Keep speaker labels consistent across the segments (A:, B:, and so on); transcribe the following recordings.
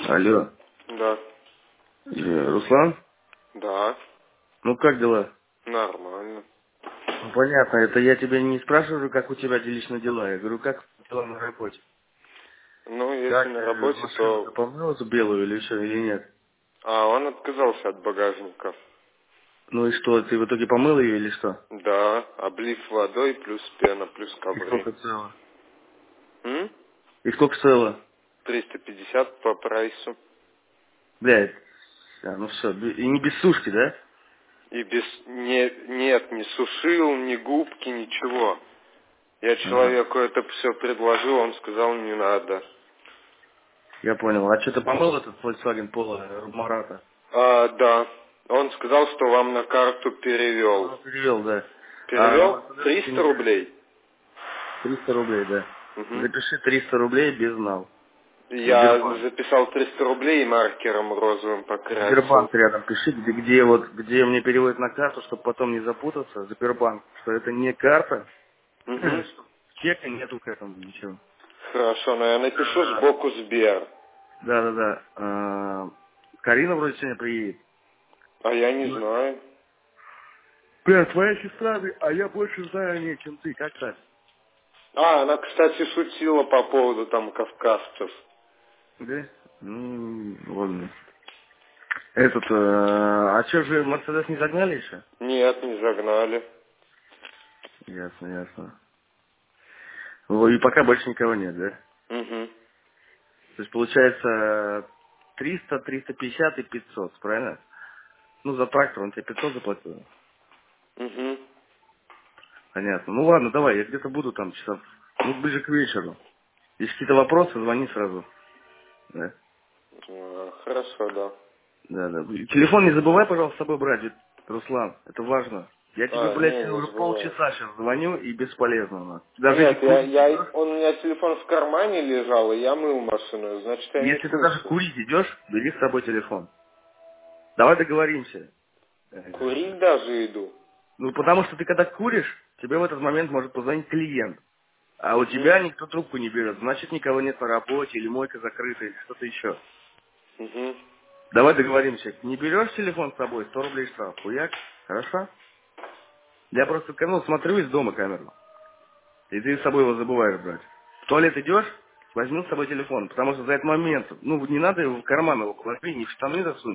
A: Алло.
B: Да.
A: Руслан?
B: Да.
A: Ну как дела?
B: Нормально.
A: Ну понятно, это я тебя не спрашиваю, как у тебя лично дела. Я говорю, как дела на работе?
B: Ну, если
A: Как
B: на работе,
A: машину-то
B: то...
A: помыл эту белую или что, или нет?
B: А, он отказался от багажника.
A: Ну и что, ты в итоге помыл ее или что?
B: Да, облив водой, плюс пена, плюс
A: И
B: ковры.
A: сколько стоило?
B: М?
A: И сколько стоило?
B: 350 по прайсу.
A: Блядь, ну все, и не без сушки, да?
B: И без... нет, не сушил, ни губки, ничего. Я
A: Ага,
B: человеку это все предложил, он сказал, не надо.
A: я понял. А что ты помыл этот Volkswagen Polo Марата?
B: А, да. Он сказал, что вам на карту перевел.
A: Ну, перевел, да. А на
B: Перевел
A: Mercedes
B: 300
A: Benz
B: рублей.
A: 300 рублей, да.
B: Мгм.
A: Запиши 300 рублей без нал.
B: Я
A: Сбербанк.
B: записал 300 рублей и маркером розовым покрасил.
A: Сбербанк рядом пиши, где мне переводят на карту, чтобы потом не запутаться. Сбербанк, что это не карта,
B: Угу.
A: что чека нету к этому ничего.
B: Хорошо, но я напишу
A: А,
B: сбоку Сбер.
A: Да-да-да. Карина вроде сегодня приедет.
B: А я не
A: Ну,
B: знаю.
A: бля, твоя сестра, а я больше знаю о ней, чем ты. Как так?
B: А, она, кстати, шутила по поводу там кавказцев.
A: Да? Ладно. А что же, Мерседес не загнали еще?
B: Нет, не загнали.
A: Ясно, ясно. И пока больше никого нет, да?
B: Угу.
A: То есть получается 300, 350 и 500, правильно? Ну, за трактор он тебе 500 заплатил.
B: Угу.
A: Понятно. Ну ладно, давай, я где-то буду там часов, ну, ближе к вечеру. Если какие-то вопросы, звони сразу. Да,
B: Хорошо, да.
A: да, да. И телефон не забывай, пожалуйста, с собой брать, ведь, Руслан, это важно. Я тебе,
B: А,
A: блядь,
B: не, не
A: уже
B: забываю.
A: полчаса сейчас звоню и бесполезно. Даже если
B: Нет,
A: курить идешь,
B: он у меня телефон в кармане лежал, и я мыл машину, значит, я не
A: если ты даже
B: слышу.
A: курить идешь, бери с собой телефон. Давай договоримся.
B: Курить даже иду.
A: Ну, потому что ты когда куришь, тебе в этот момент может позвонить клиент. А у
B: Угу.
A: тебя никто трубку не берет. Значит, никого нет на работе, или мойка закрыта, или что-то еще.
B: Угу.
A: Давай договоримся. Не берешь телефон с собой, 100 рублей штраф. Хуяк? Хорошо? Я просто, ну, смотрю из дома камеру. И ты с собой его забываешь брать. В туалет идешь, возьми с собой телефон. Потому что за этот момент, ну, не надо его в карман его положить, не в штаны засунь.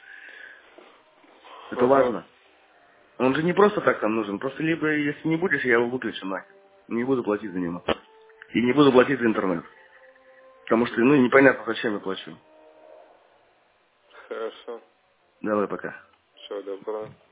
A: Это
B: Ага.
A: важно. Он же не просто так там нужен. Просто либо, если не будешь, я его выключу нахер. Не буду платить за него. И не буду платить за интернет. Потому что, ну, непонятно, зачем я плачу.
B: Хорошо.
A: Давай пока.
B: Все, добро.